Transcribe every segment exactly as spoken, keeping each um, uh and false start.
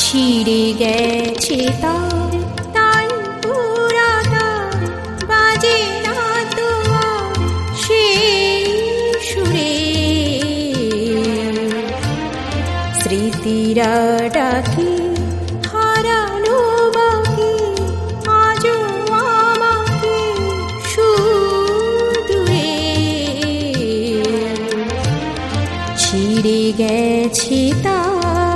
ছিঁড়ে গেছে তার তান পুরাটা, বাজে না তো আর সেই সুরে। স্মৃতিরা ডাকে হারানো বাকি, আজও আমাকে সুদূরে। ছিঁড়ে গেছে তার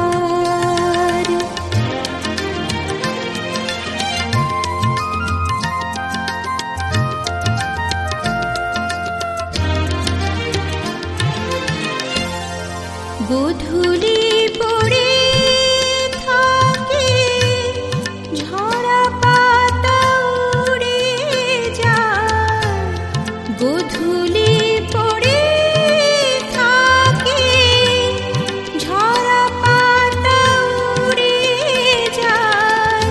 গোধূলি পড়ে থাকে, ঝরা পাতা উড়ে যায়। গোধূলি পড়ে থাকে, ঝরা পাতা উড়ে যায়।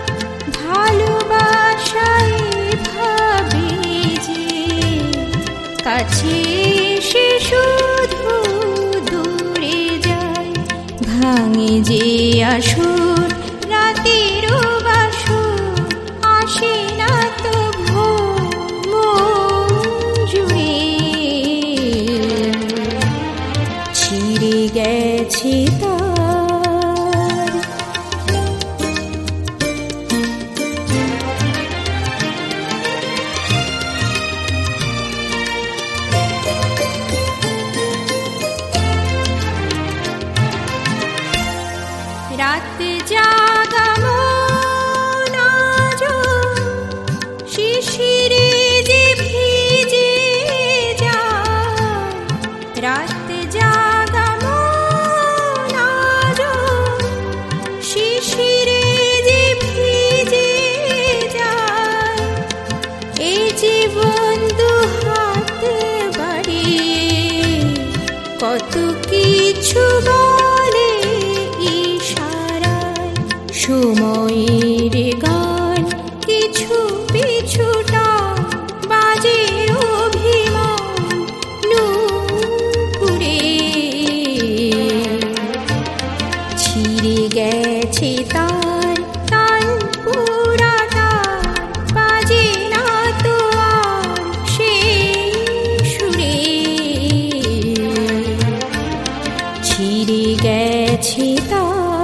ভালোবাসায় ভাবে যে কাছে সে শুধু দূরে যায়। ভাঙে যে আসর রাতেরও বাসর, আসে না তো মন জুড়ে। ছিঁড়ে গেছে তার রাত জাগা মন আজো শিশিরে যে ভিজে যায়। রাত জাগা মন আজো শিশিরে যে ভিজে যায়। এই জীবন দু হাত বাড়িয়ে কত কিছু বলে ইশারায়। সময়ের গান কিছু পিছুটা, বাজে অভিমান নূপুরে। ছিঁড়ে গেছে তার তান পুরাটা, বাজে না তো আর সেই সুরে। ছিঁড়ে গেছে তার